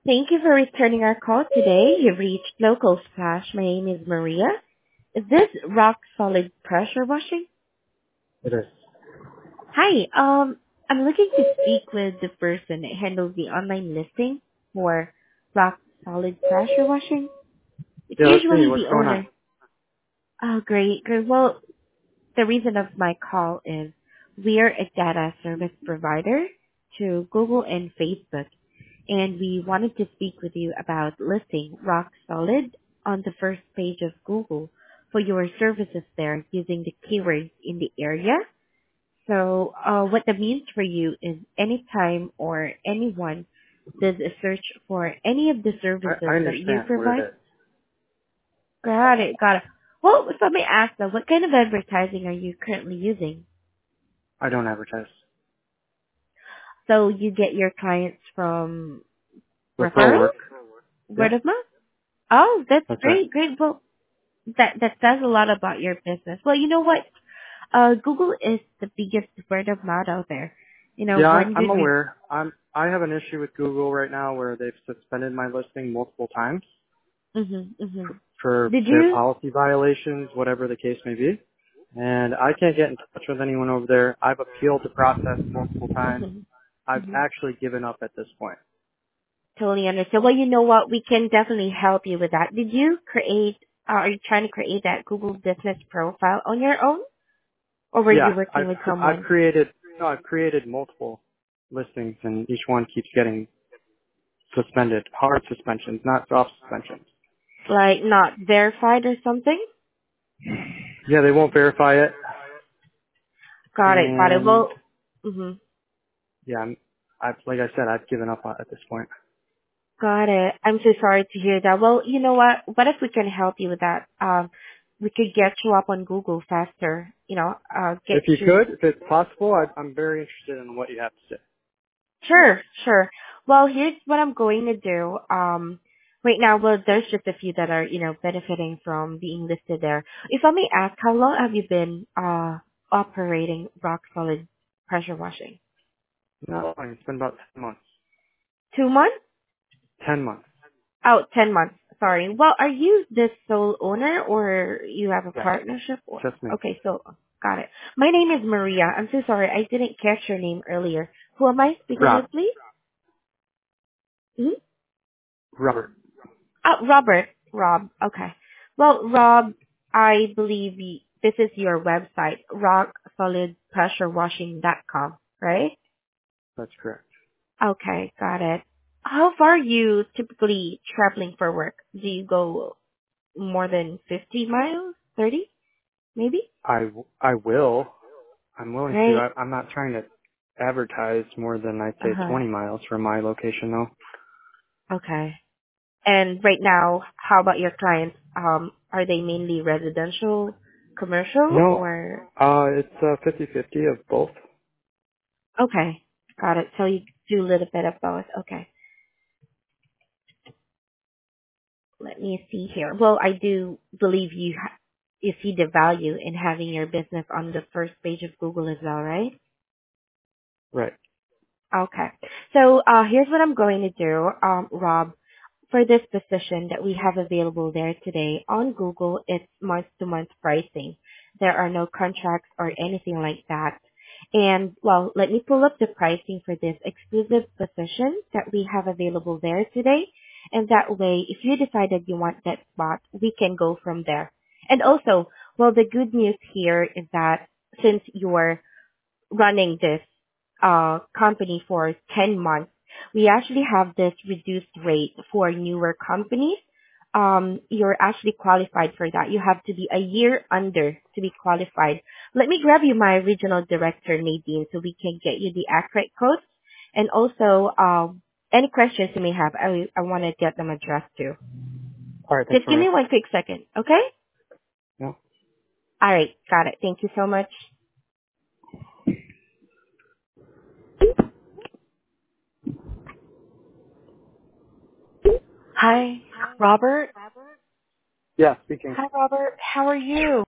Thank you for returning our call today. You've reached Local Splash. My name is Maria. Is this rock solid pressure washing? It is. Hi, I'm looking to speak with the person that handles the online listing for rock solid pressure washing. It's Yeah, that's me. usually What's the going on? owner. Oh, great, great. Well, the reason of my call is we're a data service provider to Google and Facebook, and we wanted to speak with you about listing Rock Solid on the first page of Google for your services there using the keywords in the area. So what that means for you is anytime or anyone does a search for any of the I services that you understand what it provide. is. Got it, got it. Well, if I may ask though, what kind of advertising are you currently using? I don't advertise. So you get your clients from Referral referrals, work. word Yep, of mouth? Oh, that's that's right. great, great. Well, that says a lot about your business. Well, you know what? Google is the biggest word of mouth out there. You know, Yeah, one I'm good aware. I have an issue with Google right now where they've suspended my listing multiple times mhm. for Did their you? policy violations, whatever the case may be. And I can't get in touch with anyone over there. I've appealed the process multiple times. Mhm. I've Mhm. actually given up at this point. Totally understand. Well, you know what? We can definitely help you with that. Did you create? Are you trying to create that Google business profile on your own, or were you Yeah, working with I've someone? created no, I've created multiple listings, and each one keeps getting suspended. Hard suspensions, not soft suspensions. Like not verified or something? Yeah, they won't verify it, Got it, got it. and Well, mhm. yeah, I've like I said, I've given up at this point. Got it. I'm so sorry to hear that. Well, you know what? What if we can help you with that? We could get you up on Google faster. You know, get If you you. could, if it's possible, I'm very interested in what you have to say. Sure, sure. Well, here's what I'm going to do. Right now, well, there's just a few that are, benefiting from being listed there. If I may ask, how long have you been operating rock solid pressure washing? No, it's been about 10 months. 2 months? 10 months. Oh, 10 months. Sorry. Well, are you the sole owner or you have a Yes, partnership? Or just me. okay, so got it. My name is Maria. I'm so sorry. I didn't catch your name earlier. Who am I speaking Rob. with, please? Hmm? Robert. Oh, Robert. Rob. Okay. Well, Rob, I believe this is your website, rocksolidpressurewashing.com, right? That's correct. Okay, got it. How far are you typically traveling for work? Do you go more than 50 miles? 30? Maybe? I will. I'm willing to. Right. I'm not trying to advertise more than I'd say Uh-huh. 20 miles from my location though. Okay. And right now, how about your clients? Are they mainly residential, commercial, No, or? it's 50-50 of both. Okay. Got it. So you do a little bit of both. Okay. Let me see here. Well, I do believe you see the value in having your business on the first page of Google as well, right? Right. Okay. So here's what I'm going to do, Rob. For this position that we have available there today on Google, it's month-to-month pricing. There are no contracts or anything like that. And well, let me pull up the pricing for this exclusive position that we have available there today. And that way, if you decide that you want that spot, we can go from there. And also, well, the good news here is that since you're running this company for 10 months, we actually have this reduced rate for newer companies. You're actually qualified for that. You have to be a year under to be qualified. Let me grab you my regional director, Nadine, so we can get you the accurate codes. And also, any questions you may have, I want to get them addressed too. All right. Thanks, Just give Maria. me one quick second, okay? No. All right, got it. Thank you so much. Hi, Robert. Yeah, speaking. Hi, Robert. How are you?